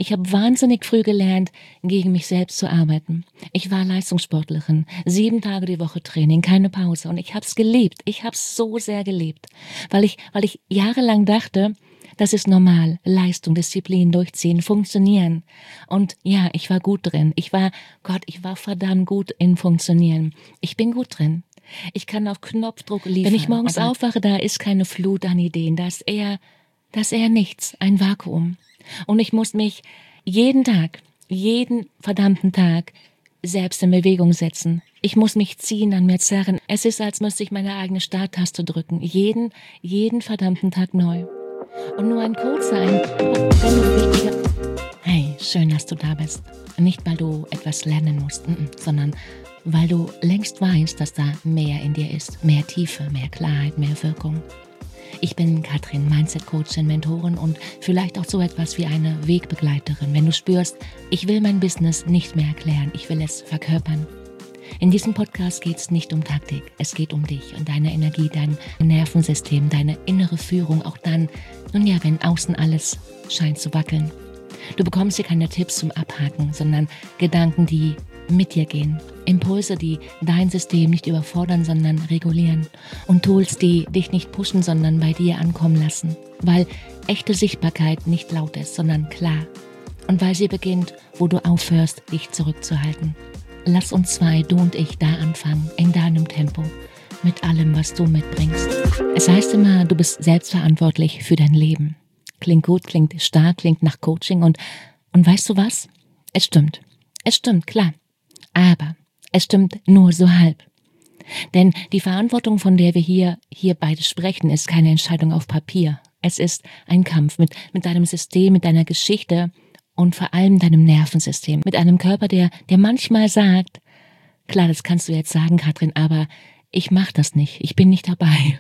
Ich habe wahnsinnig früh gelernt, gegen mich selbst zu arbeiten. Ich war Leistungssportlerin, 7 Tage die Woche Training, keine Pause. Und ich habe es geliebt. Ich habe es so sehr geliebt, weil ich jahrelang dachte, das ist normal. Leistung, Disziplin, durchziehen, funktionieren. Und ja, ich war gut drin. Ich war verdammt gut in Funktionieren. Ich bin gut drin. Ich kann auf Knopfdruck liefern. Wenn ich morgens aufwache, da ist keine Flut an Ideen. Da ist eher nichts, ein Vakuum. Und ich muss mich jeden Tag, jeden verdammten Tag selbst in Bewegung setzen. Ich muss mich ziehen, an mir zerren. Es ist, als müsste ich meine eigene Starttaste drücken. Jeden verdammten Tag neu. Und nur ein kurzer, dennoch wichtiger... Hey, schön, dass du da bist. Nicht, weil du etwas lernen musst, sondern weil du längst weißt, dass da mehr in dir ist. Mehr Tiefe, mehr Klarheit, mehr Wirkung. Ich bin Katrin, Mindset-Coachin, Mentorin und vielleicht auch so etwas wie eine Wegbegleiterin. Wenn du spürst, ich will mein Business nicht mehr erklären, ich will es verkörpern. In diesem Podcast geht es nicht um Taktik, es geht um dich und deine Energie, dein Nervensystem, deine innere Führung, auch dann, wenn außen alles scheint zu wackeln. Du bekommst hier keine Tipps zum Abhaken, sondern Gedanken, die mit dir gehen. Impulse, die dein System nicht überfordern, sondern regulieren. Und Tools, die dich nicht pushen, sondern bei dir ankommen lassen. Weil echte Sichtbarkeit nicht laut ist, sondern klar. Und weil sie beginnt, wo du aufhörst, dich zurückzuhalten. Lass uns zwei, du und ich, da anfangen, in deinem Tempo. Mit allem, was du mitbringst. Es heißt immer, du bist selbstverantwortlich für dein Leben. Klingt gut, klingt stark, klingt nach Coaching und weißt du was? Es stimmt, klar. Aber es stimmt nur so halb. Denn die Verantwortung, von der wir hier beide sprechen, ist keine Entscheidung auf Papier. Es ist ein Kampf mit deinem System, mit deiner Geschichte und vor allem deinem Nervensystem. Mit einem Körper, der manchmal sagt, klar, das kannst du jetzt sagen, Katrin, aber ich mache das nicht, ich bin nicht dabei.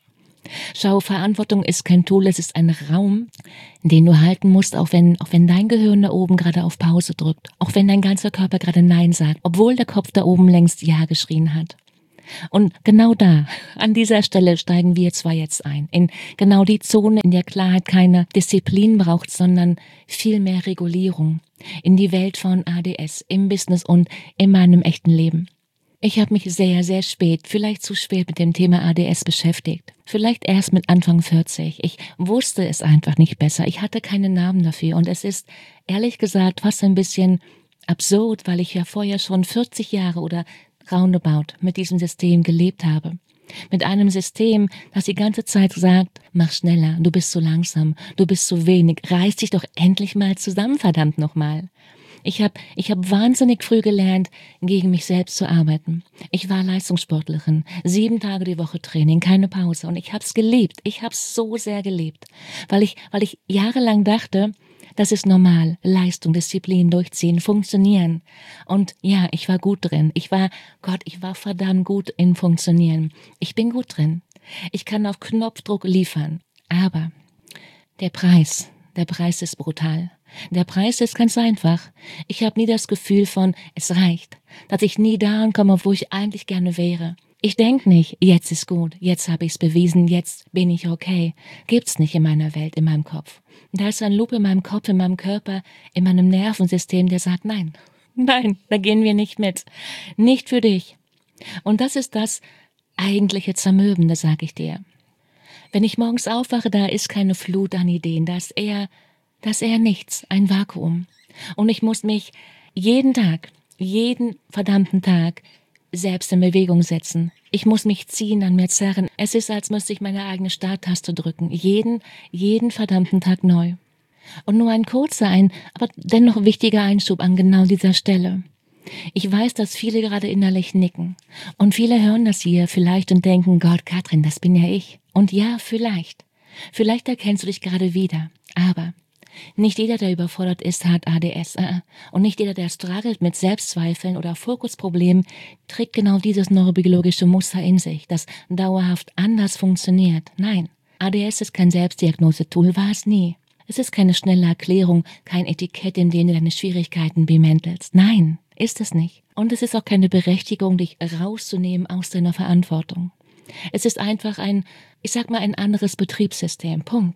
Schau, Verantwortung ist kein Tool, es ist ein Raum, den du halten musst, auch wenn dein Gehirn da oben gerade auf Pause drückt, auch wenn dein ganzer Körper gerade Nein sagt, obwohl der Kopf da oben längst Ja geschrien hat. Und genau da, an dieser Stelle steigen wir zwei jetzt ein, in genau die Zone, in der Klarheit keine Disziplin braucht, sondern viel mehr Regulierung, in die Welt von ADS, im Business und in meinem echten Leben. Ich habe mich sehr, sehr spät, vielleicht zu spät mit dem Thema ADS beschäftigt. Vielleicht erst mit Anfang 40. Ich wusste es einfach nicht besser. Ich hatte keinen Namen dafür. Und es ist, ehrlich gesagt, fast ein bisschen absurd, weil ich ja vorher schon 40 Jahre oder roundabout mit diesem System gelebt habe. Mit einem System, das die ganze Zeit sagt, mach schneller, du bist zu langsam, du bist zu wenig, reiß dich doch endlich mal zusammen, verdammt nochmal. Ich hab wahnsinnig früh gelernt, gegen mich selbst zu arbeiten. Ich war Leistungssportlerin, 7 Tage die Woche Training, keine Pause. Und ich habe es geliebt. Ich habe es so sehr geliebt, weil ich jahrelang dachte, das ist normal. Leistung, Disziplin, durchziehen, funktionieren. Und ja, ich war gut drin. Ich war verdammt gut in Funktionieren. Ich bin gut drin. Ich kann auf Knopfdruck liefern. Aber der Preis ist brutal. Der Preis ist ganz einfach. Ich habe nie das Gefühl von, es reicht, dass ich nie da ankomme, wo ich eigentlich gerne wäre. Ich denke nicht, jetzt ist gut, jetzt habe ich es bewiesen, jetzt bin ich okay. Gibt's nicht in meiner Welt, in meinem Kopf. Da ist ein Loop in meinem Kopf, in meinem Körper, in meinem Nervensystem, der sagt, nein, da gehen wir nicht mit. Nicht für dich. Und das ist das eigentliche Zermürbende, sag ich dir. Wenn ich morgens aufwache, da ist keine Flut an Ideen, da ist eher nichts, ein Vakuum. Und ich muss mich jeden Tag, jeden verdammten Tag selbst in Bewegung setzen. Ich muss mich ziehen, an mir zerren. Es ist, als müsste ich meine eigene Starttaste drücken. Jeden verdammten Tag neu. Und nur ein kurzer, aber dennoch wichtiger Einschub an genau dieser Stelle. Ich weiß, dass viele gerade innerlich nicken. Und viele hören das hier vielleicht und denken, Gott, Katrin, das bin ja ich. Und ja, vielleicht. Vielleicht erkennst du dich gerade wieder. Aber nicht jeder, der überfordert ist, hat ADS. Und nicht jeder, der struggelt mit Selbstzweifeln oder Fokusproblemen, trägt genau dieses neurobiologische Muster in sich, das dauerhaft anders funktioniert. Nein, ADS ist kein Selbstdiagnosetool, war es nie. Es ist keine schnelle Erklärung, kein Etikett, in dem du deine Schwierigkeiten bemäntelst. Nein, ist es nicht. Und es ist auch keine Berechtigung, dich rauszunehmen aus deiner Verantwortung. Es ist einfach ein anderes Betriebssystem. Punkt.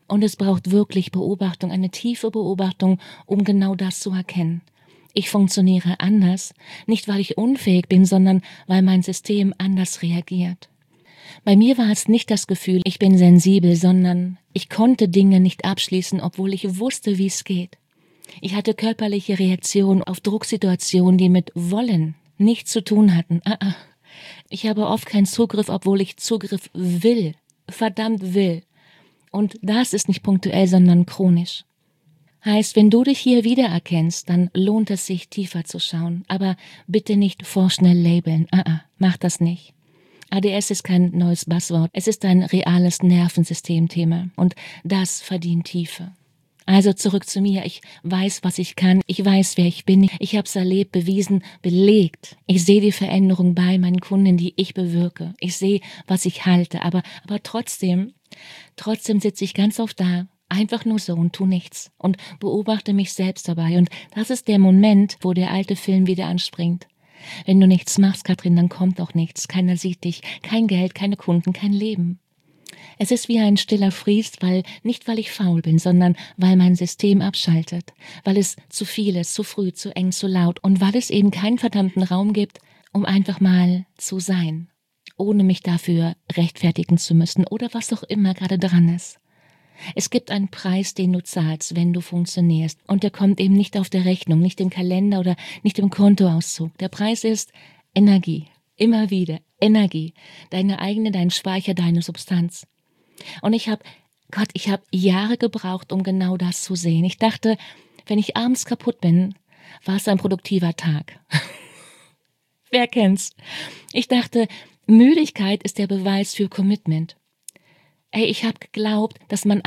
Und es braucht wirklich Beobachtung, eine tiefe Beobachtung, um genau das zu erkennen. Ich funktioniere anders, nicht weil ich unfähig bin, sondern weil mein System anders reagiert. Bei mir war es nicht das Gefühl, ich bin sensibel, sondern ich konnte Dinge nicht abschließen, obwohl ich wusste, wie es geht. Ich hatte körperliche Reaktionen auf Drucksituationen, die mit Wollen nichts zu tun hatten. Ich habe oft keinen Zugriff, obwohl ich Zugriff will, verdammt will. Und das ist nicht punktuell, sondern chronisch. Heißt, wenn du dich hier wiedererkennst, dann lohnt es sich, tiefer zu schauen. Aber bitte nicht vorschnell labeln. Mach das nicht. ADS ist kein neues Buzzword. Es ist ein reales Nervensystemthema. Und das verdient Tiefe. Also zurück zu mir. Ich weiß, was ich kann. Ich weiß, wer ich bin. Ich habe es erlebt, bewiesen, belegt. Ich sehe die Veränderung bei meinen Kunden, die ich bewirke. Ich sehe, was ich halte. Aber trotzdem sitze ich ganz oft da, einfach nur so und tu nichts und beobachte mich selbst dabei. Und das ist der Moment, wo der alte Film wieder anspringt. Wenn du nichts machst, Katrin, dann kommt auch nichts. Keiner sieht dich. Kein Geld, keine Kunden, kein Leben. Es ist wie ein stiller Fries, nicht weil ich faul bin, sondern weil mein System abschaltet, weil es zu viel ist, zu früh, zu eng, zu laut und weil es eben keinen verdammten Raum gibt, um einfach mal zu sein, ohne mich dafür rechtfertigen zu müssen oder was auch immer gerade dran ist. Es gibt einen Preis, den du zahlst, wenn du funktionierst und der kommt eben nicht auf der Rechnung, nicht im Kalender oder nicht im Kontoauszug. Der Preis ist Energie, immer wieder Energie, dein Speicher, deine Substanz. Und ich habe Jahre gebraucht, um genau das zu sehen. Ich dachte, wenn ich abends kaputt bin, war es ein produktiver Tag. Wer kennt's? Ich dachte, Müdigkeit ist der Beweis für Commitment. Ich habe geglaubt, dass ich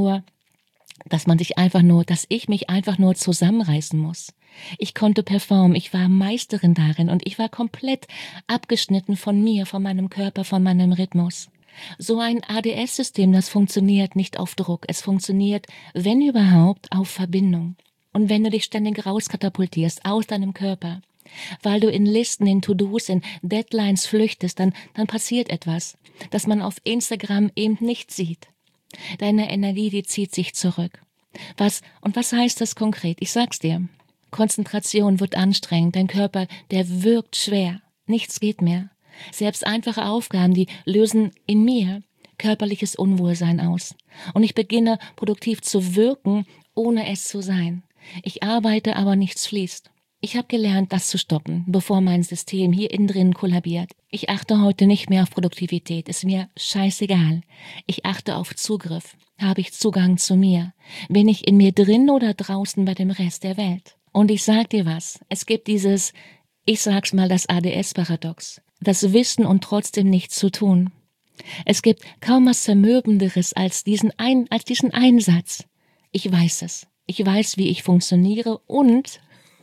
mich einfach nur zusammenreißen muss. Ich konnte performen, ich war Meisterin darin und ich war komplett abgeschnitten von mir, von meinem Körper, von meinem Rhythmus. So ein ADS-System, das funktioniert nicht auf Druck, es funktioniert, wenn überhaupt, auf Verbindung. Und wenn du dich ständig rauskatapultierst aus deinem Körper, weil du in Listen, in To-Dos, in Deadlines flüchtest, dann passiert etwas, das man auf Instagram eben nicht sieht. Deine Energie, die zieht sich zurück. Was heißt das konkret? Ich sag's dir. Konzentration wird anstrengend, dein Körper, der wirkt schwer, nichts geht mehr. Selbst einfache Aufgaben, die lösen in mir körperliches Unwohlsein aus. Und ich beginne produktiv zu wirken, ohne es zu sein. Ich arbeite, aber nichts fließt. Ich habe gelernt, das zu stoppen, bevor mein System hier innen drin kollabiert. Ich achte heute nicht mehr auf Produktivität, ist mir scheißegal. Ich achte auf Zugriff. Habe ich Zugang zu mir? Bin ich in mir drin oder draußen bei dem Rest der Welt? Und ich sag dir was, es gibt dieses, ich sag's mal, das ADS-Paradox. Das Wissen und trotzdem nichts zu tun. Es gibt kaum was Zermürbenderes als diesen Einsatz. Ich weiß es. Ich weiß, wie ich funktioniere und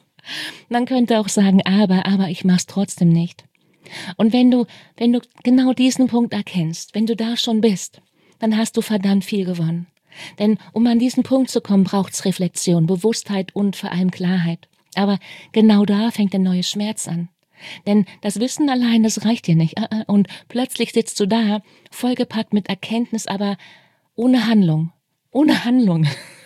man könnte auch sagen, aber ich mach's trotzdem nicht. Und wenn du genau diesen Punkt erkennst, wenn du da schon bist, dann hast du verdammt viel gewonnen. Denn um an diesen Punkt zu kommen, braucht's Reflexion, Bewusstheit und vor allem Klarheit. Aber genau da fängt der neue Schmerz an. Denn das Wissen allein, das reicht dir nicht. Und plötzlich sitzt du da, vollgepackt mit Erkenntnis, aber ohne Handlung. Ohne Handlung.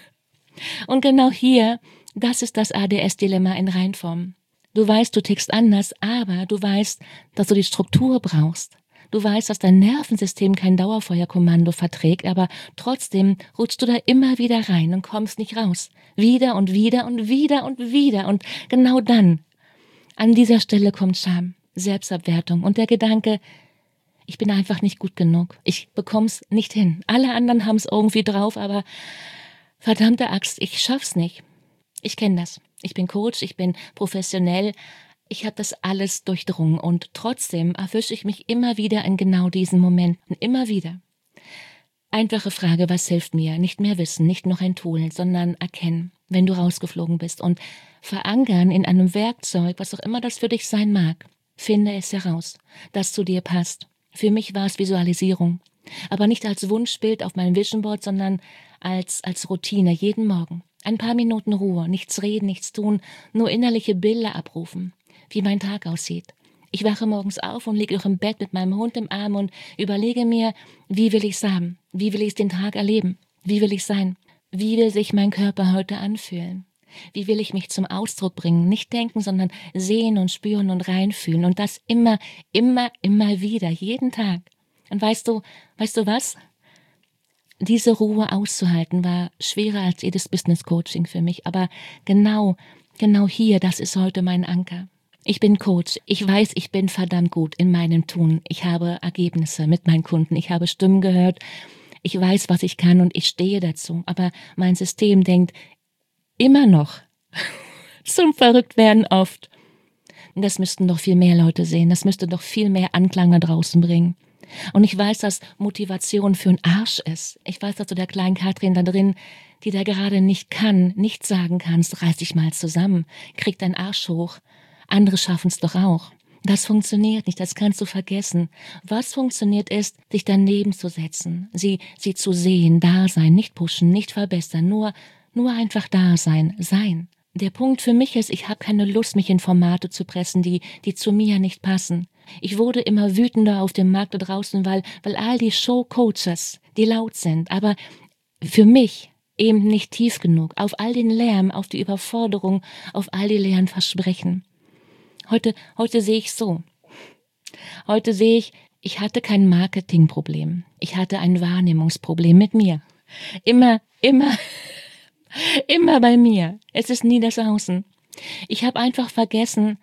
Und genau hier, das ist das ADS-Dilemma in Reinform. Du weißt, du tickst anders, aber du weißt, dass du die Struktur brauchst. Du weißt, dass dein Nervensystem kein Dauerfeuerkommando verträgt, aber trotzdem rutschst du da immer wieder rein und kommst nicht raus. Wieder und wieder und wieder und wieder. Und genau dann, an dieser Stelle kommt Scham, Selbstabwertung und der Gedanke, ich bin einfach nicht gut genug. Ich bekomm's nicht hin. Alle anderen haben's irgendwie drauf, aber verdammte Axt, ich schaff's nicht. Ich kenne das. Ich bin Coach, ich bin professionell. Ich habe das alles durchdrungen und trotzdem erwische ich mich immer wieder in genau diesen Momenten. Immer wieder. Einfache Frage, was hilft mir? Nicht mehr wissen, nicht noch ein Tool, sondern erkennen, wenn du rausgeflogen bist und verankern in einem Werkzeug, was auch immer das für dich sein mag. Finde es heraus, das zu dir passt. Für mich war es Visualisierung, aber nicht als Wunschbild auf meinem Vision Board, sondern als Routine jeden Morgen. Ein paar Minuten Ruhe, nichts reden, nichts tun, nur innerliche Bilder abrufen, wie mein Tag aussieht. Ich wache morgens auf und liege noch im Bett mit meinem Hund im Arm und überlege mir, wie will ich's haben? Wie will ich den Tag erleben? Wie will ich sein? Wie will sich mein Körper heute anfühlen? Wie will ich mich zum Ausdruck bringen? Nicht denken, sondern sehen und spüren und reinfühlen. Und das immer, immer, immer wieder, jeden Tag. Und weißt du was? Diese Ruhe auszuhalten war schwerer als jedes Business Coaching für mich. Aber genau hier, das ist heute mein Anker. Ich bin Coach. Ich weiß, ich bin verdammt gut in meinem Tun. Ich habe Ergebnisse mit meinen Kunden. Ich habe Stimmen gehört. Ich weiß, was ich kann und ich stehe dazu. Aber mein System denkt immer noch zum Verrücktwerden oft. Und das müssten doch viel mehr Leute sehen. Das müsste doch viel mehr Anklang da draußen bringen. Und ich weiß, dass Motivation für einen Arsch ist. Ich weiß, dass du der kleinen Katrin da drin, die da gerade nicht kann, nicht sagen kannst, reiß dich mal zusammen, krieg deinen Arsch hoch. Andere schaffen es doch auch. Das funktioniert nicht, das kannst du vergessen. Was funktioniert ist, dich daneben zu setzen, sie zu sehen, da sein, nicht pushen, nicht verbessern, nur einfach da sein, sein. Der Punkt für mich ist, ich habe keine Lust, mich in Formate zu pressen, die zu mir nicht passen. Ich wurde immer wütender auf dem Markt da draußen, weil all die Show-Coaches, die laut sind, aber für mich eben nicht tief genug, auf all den Lärm, auf die Überforderung, auf all die leeren Versprechen. Heute sehe ich so. Heute sehe ich hatte kein Marketingproblem. Ich hatte ein Wahrnehmungsproblem mit mir. Immer bei mir. Es ist nie das Außen. Ich habe einfach vergessen,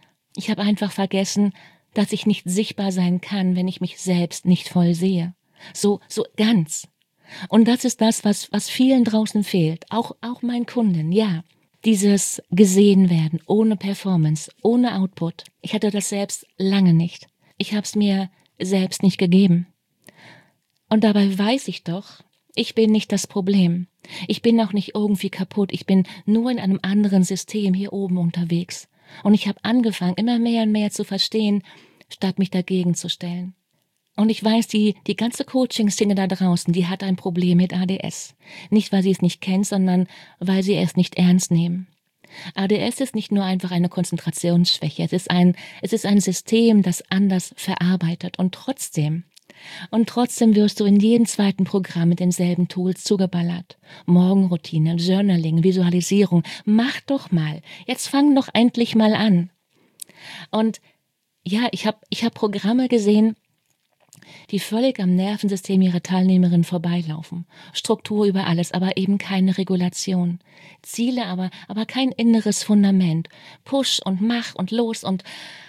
dass ich nicht sichtbar sein kann, wenn ich mich selbst nicht voll sehe. So ganz. Und das ist das, was vielen draußen fehlt. Auch meinen Kunden, ja. Dieses gesehen werden, ohne Performance, ohne Output. Ich hatte das selbst lange nicht. Ich habe es mir selbst nicht gegeben. Und dabei weiß ich doch, ich bin nicht das Problem. Ich bin auch nicht irgendwie kaputt. Ich bin nur in einem anderen System hier oben unterwegs. Und ich habe angefangen, immer mehr und mehr zu verstehen, statt mich dagegen zu stellen. Und ich weiß, die ganze Coaching-Szene da draußen, die hat ein Problem mit ADS. Nicht, weil sie es nicht kennt, sondern weil sie es nicht ernst nehmen. ADS ist nicht nur einfach eine Konzentrationsschwäche. Es ist ein System, das anders verarbeitet. Und trotzdem wirst du in jedem zweiten Programm mit denselben Tools zugeballert. Morgenroutine, Journaling, Visualisierung. Mach doch mal. Jetzt fang doch endlich mal an. Und ja, ich hab Programme gesehen, die völlig am Nervensystem ihrer Teilnehmerin vorbeilaufen. Struktur über alles, aber eben keine Regulation. Ziele, aber kein inneres Fundament. Push und mach und los und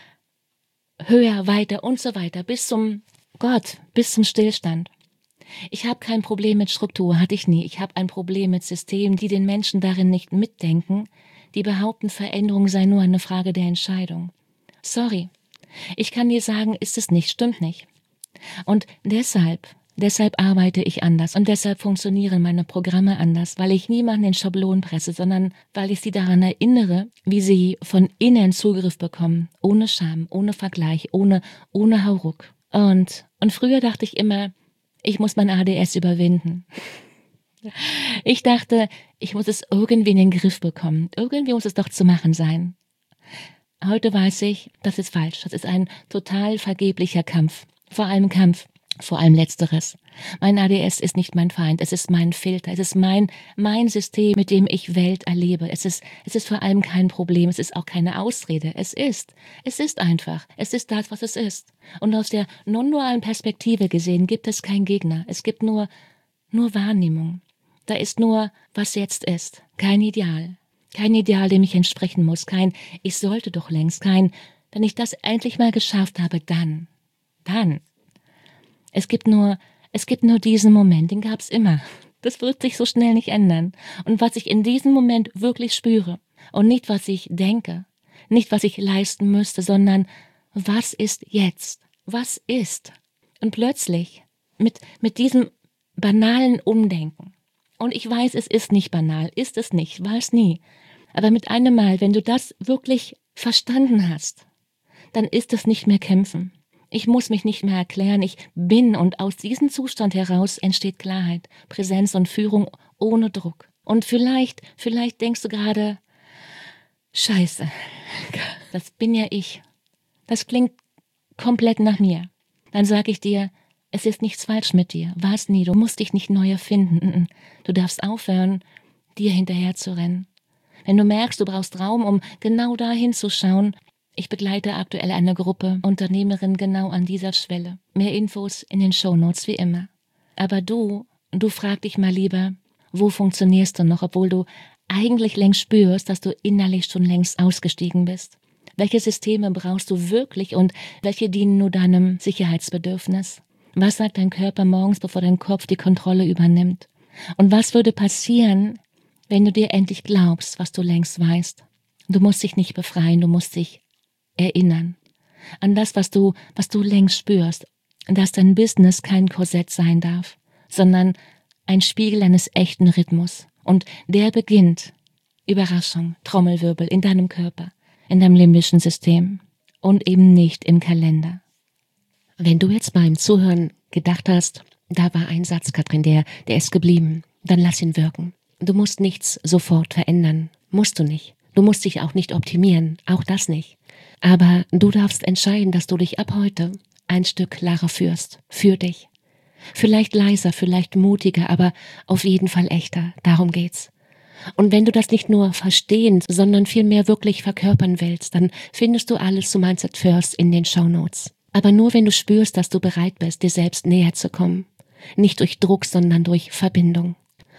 höher, weiter und so weiter, bis zum Stillstand. Ich habe kein Problem mit Struktur, hatte ich nie. Ich habe ein Problem mit Systemen, die den Menschen darin nicht mitdenken, die behaupten, Veränderung sei nur eine Frage der Entscheidung. Sorry, ich kann dir sagen, ist es nicht, stimmt nicht. Und deshalb arbeite ich anders und deshalb funktionieren meine Programme anders, weil ich niemanden in Schablonen presse, sondern weil ich sie daran erinnere, wie sie von innen Zugriff bekommen, ohne Scham, ohne Vergleich, ohne Hauruck. Und früher dachte ich immer, ich muss mein ADS überwinden. Ich dachte, ich muss es irgendwie in den Griff bekommen. Irgendwie muss es doch zu machen sein. Heute weiß ich, das ist falsch. Das ist ein total vergeblicher Kampf. Vor allem Letzteres. Mein ADS ist nicht mein Feind, es ist mein Filter, es ist mein System, mit dem ich Welt erlebe. Es ist vor allem kein Problem, es ist auch keine Ausrede. Es ist einfach, es ist das, was es ist. Und aus der non-dualen Perspektive gesehen gibt es keinen Gegner, es gibt nur Wahrnehmung. Da ist nur, was jetzt ist, kein Ideal. Kein Ideal, dem ich entsprechen muss, kein ich sollte doch längst, kein wenn ich das endlich mal geschafft habe, dann. Es gibt nur diesen Moment, den gab's immer. Das wird sich so schnell nicht ändern. Und was ich in diesem Moment wirklich spüre und nicht, was ich denke, nicht, was ich leisten müsste, sondern was ist jetzt? Was ist? Und plötzlich mit diesem banalen Umdenken. Und ich weiß, es ist nicht banal, ist es nicht, war es nie. Aber mit einem Mal, wenn du das wirklich verstanden hast, dann ist es nicht mehr kämpfen. Ich muss mich nicht mehr erklären, ich bin und aus diesem Zustand heraus entsteht Klarheit, Präsenz und Führung ohne Druck. Und vielleicht denkst du gerade, Scheiße, das bin ja ich. Das klingt komplett nach mir. Dann sage ich dir, Es ist nichts falsch mit dir. War es nie. Du musst dich nicht neu erfinden. Du darfst aufhören, dir hinterher zu rennen. Wenn du merkst, du brauchst Raum, um genau da hinzuschauen. Ich begleite aktuell eine Gruppe Unternehmerinnen genau an dieser Schwelle. Mehr Infos in den Shownotes wie immer. Aber du frag dich mal lieber, wo funktionierst du noch, obwohl du eigentlich längst spürst, dass du innerlich schon längst ausgestiegen bist. Welche Systeme brauchst du wirklich und welche dienen nur deinem Sicherheitsbedürfnis? Was sagt dein Körper morgens, bevor dein Kopf die Kontrolle übernimmt? Und was würde passieren, wenn du dir endlich glaubst, was du längst weißt? Du musst dich nicht befreien, du musst dich erinnern an das, was du längst spürst, dass dein Business kein Korsett sein darf, sondern ein Spiegel eines echten Rhythmus. Und der beginnt, Überraschung, Trommelwirbel, in deinem Körper, in deinem limbischen System und eben nicht im Kalender. Wenn du jetzt beim Zuhören gedacht hast, da war ein Satz, Katrin, der ist geblieben, dann lass ihn wirken. Du musst nichts sofort verändern, musst du nicht. Du musst dich auch nicht optimieren, auch das nicht. Aber du darfst entscheiden, dass du dich ab heute ein Stück klarer führst, für dich. Vielleicht leiser, vielleicht mutiger, aber auf jeden Fall echter, darum geht's. Und wenn du das nicht nur verstehen, sondern vielmehr wirklich verkörpern willst, dann findest du alles zu Mindset First in den Shownotes. Aber nur wenn du spürst, dass du bereit bist, dir selbst näher zu kommen. Nicht durch Druck, sondern durch Verbindung.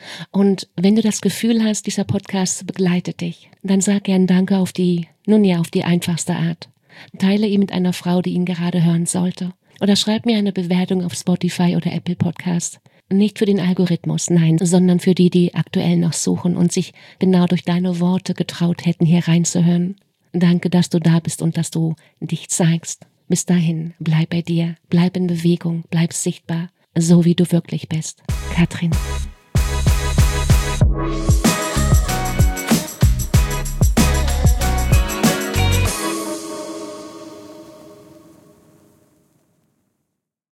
Und wenn du das Gefühl hast, dieser Podcast begleitet dich, dann sag gern Danke auf die einfachste Art. Teile ihn mit einer Frau, die ihn gerade hören sollte. Oder schreib mir eine Bewertung auf Spotify oder Apple Podcast. Nicht für den Algorithmus, nein, sondern für die aktuell noch suchen und sich genau durch deine Worte getraut hätten, hier reinzuhören. Danke, dass du da bist und dass du dich zeigst. Bis dahin, bleib bei dir, bleib in Bewegung, bleib sichtbar, so wie du wirklich bist. Katrin.